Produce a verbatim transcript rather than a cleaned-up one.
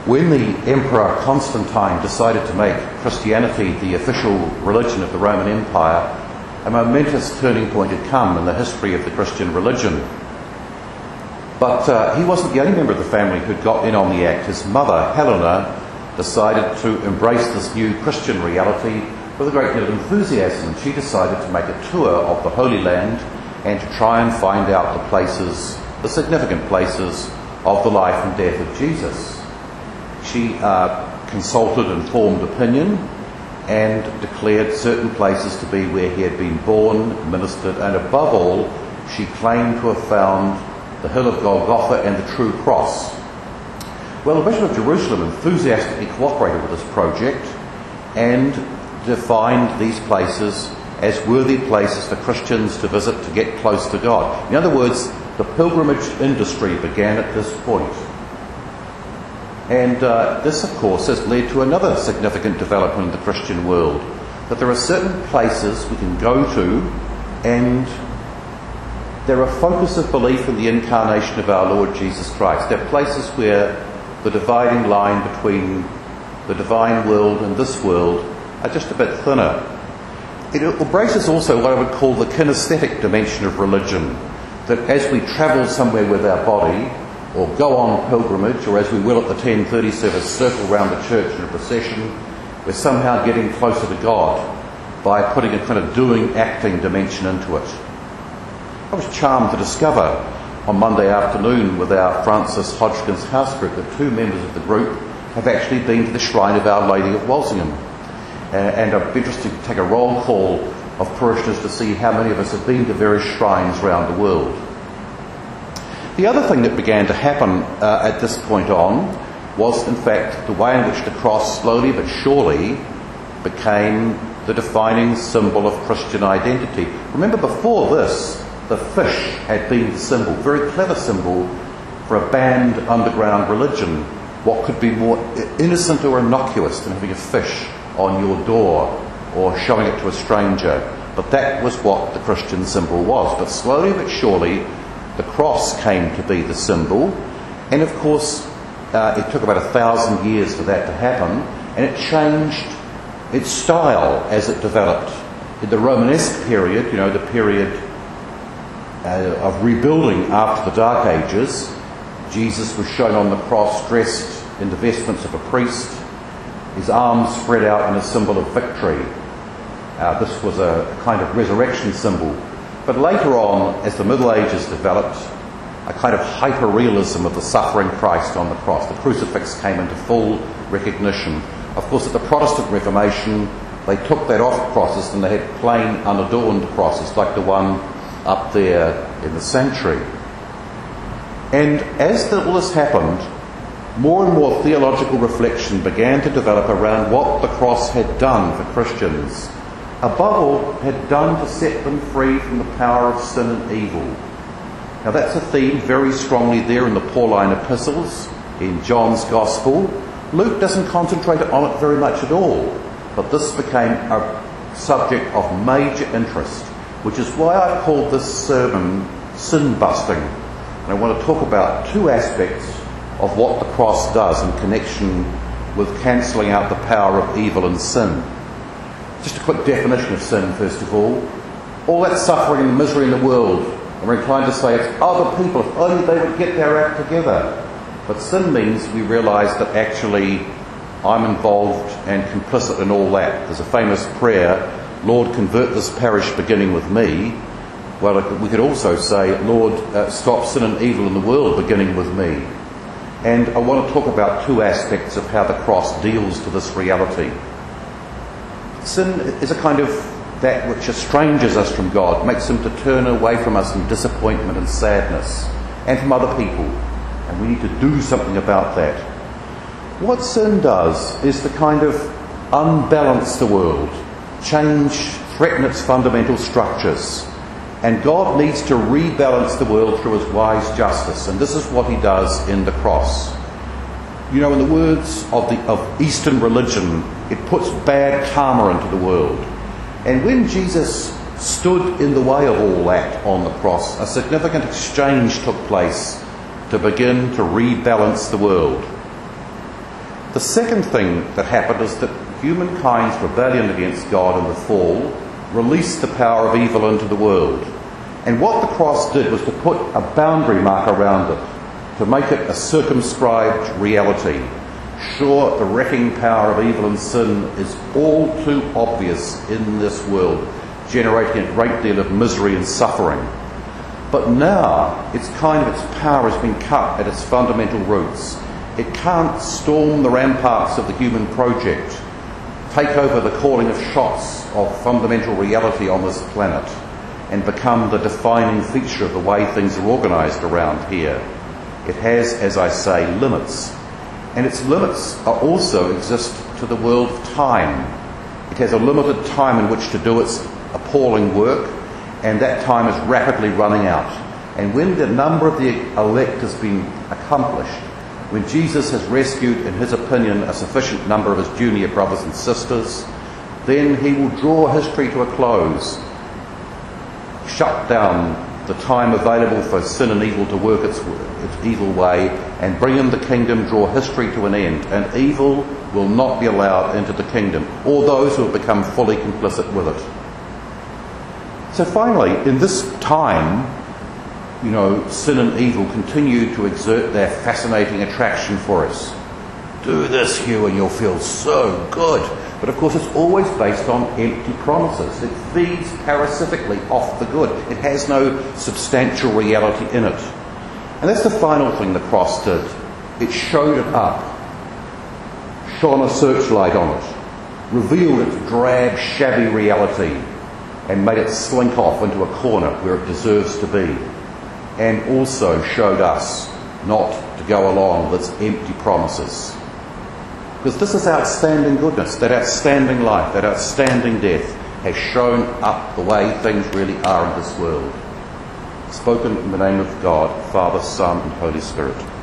When the Emperor Constantine decided to make Christianity the official religion of the Roman Empire, a momentous turning point had come in the history of the Christian religion. But uh, he wasn't the only member of the family who'd got in on the act. His mother, Helena, decided to embrace this new Christian reality with a great deal of enthusiasm. She decided to make a tour of the Holy Land and to try and find out the places, the significant places of the life and death of Jesus. She uh, consulted and formed opinion and declared certain places to be where he had been born, ministered, and above all, she claimed to have found the hill of Golgotha and the true cross. Well, the Bishop of Jerusalem enthusiastically cooperated with this project and defined these places as worthy places for Christians to visit to get close to God. In other words, the pilgrimage industry began at this point. And uh, this, of course, has led to another significant development in the Christian world, that there are certain places we can go to and they're a focus of belief in the incarnation of our Lord Jesus Christ. They're places where the dividing line between the divine world and this world are just a bit thinner. It embraces also what I would call the kinesthetic dimension of religion, that as we travel somewhere with our body, or go on pilgrimage, or as we will at the ten thirty service, circle around the church in a procession, we're somehow getting closer to God by putting a kind of doing, acting dimension into it. I was charmed to discover on Monday afternoon with our Francis Hodgkins house group that two members of the group have actually been to the shrine of Our Lady of Walsingham. Uh, and I'd be interested to take a roll call of parishioners to see how many of us have been to various shrines around the world. The other thing that began to happen uh, at this point on was, in fact, the way in which the cross slowly but surely became the defining symbol of Christian identity. Remember, before this, the fish had been the symbol, very clever symbol for a banned underground religion. What could be more innocent or innocuous than having a fish on your door or showing it to a stranger? But that was what the Christian symbol was. But slowly but surely, the cross came to be the symbol. And of course, uh, it took about a thousand years for that to happen. And it changed its style as it developed. In the Romanesque period, you know, the period uh, of rebuilding after the Dark Ages, Jesus was shown on the cross dressed in the vestments of a priest, his arms spread out in a symbol of victory. Uh, this was a kind of resurrection symbol. But later on, as the Middle Ages developed, a kind of hyper-realism of the suffering Christ on the cross. The crucifix came into full recognition. Of course, at the Protestant Reformation, they took that off crosses and they had plain, unadorned crosses, like the one up there in the sanctuary. And as the, all this happened, more and more theological reflection began to develop around what the cross had done for Christians. Above all, had done to set them free from the power of sin and evil. Now that's a theme very strongly there in the Pauline epistles, in John's Gospel. Luke doesn't concentrate on it very much at all, but this became a subject of major interest, which is why I called this sermon Sin Busting. And I want to talk about two aspects of what the cross does in connection with cancelling out the power of evil and sin. Just a quick definition of sin, first of all. All that suffering and misery in the world, and we're inclined to say it's other people, if only they would get their act together. But sin means we realise that actually I'm involved and complicit in all that. There's a famous prayer, Lord, convert this parish beginning with me. Well, we could also say, Lord, uh, stop sin and evil in the world beginning with me. And I want to talk about two aspects of how the cross deals to this reality. Sin is a kind of that which estranges us from God, makes him to turn away from us in disappointment and sadness, and from other people. And we need to do something about that. What sin does is to kind of unbalance the world, change, threaten its fundamental structures. And God needs to rebalance the world through his wise justice. And this is what he does in the cross. You know, in the words of the of Eastern religion, it puts bad karma into the world. And when Jesus stood in the way of all that on the cross, a significant exchange took place to begin to rebalance the world. The second thing that happened is that humankind's rebellion against God in the fall released the power of evil into the world. And what the cross did was to put a boundary mark around it, to make it a circumscribed reality. Sure, the wrecking power of evil and sin is all too obvious in this world, generating a great deal of misery and suffering. But now, its kind of its power has been cut at its fundamental roots. It can't storm the ramparts of the human project, take over the calling of shots of fundamental reality on this planet, and become the defining feature of the way things are organised around here. It has, as I say, limits. And its limits are also exist to the world of time. It has a limited time in which to do its appalling work, and that time is rapidly running out. And when the number of the elect has been accomplished, when Jesus has rescued, in his opinion, a sufficient number of his junior brothers and sisters, then he will draw history to a close, shut down the time available for sin and evil to work its, its evil way, and bring in the kingdom, draw history to an end. And evil will not be allowed into the kingdom, or those who have become fully complicit with it. So finally, in this time, you know, sin and evil continue to exert their fascinating attraction for us. Do this, Hugh, and you'll feel so good. But of course, it's always based on empty promises. It feeds parasitically off the good. It has no substantial reality in it. And that's the final thing the cross did. It showed it up, shone a searchlight on it, revealed its drab, shabby reality, and made it slink off into a corner where it deserves to be. And also showed us not to go along with its empty promises. Because this is outstanding goodness, that outstanding life, that outstanding death has shown up the way things really are in this world. Spoken in the name of God, Father, Son and Holy Spirit.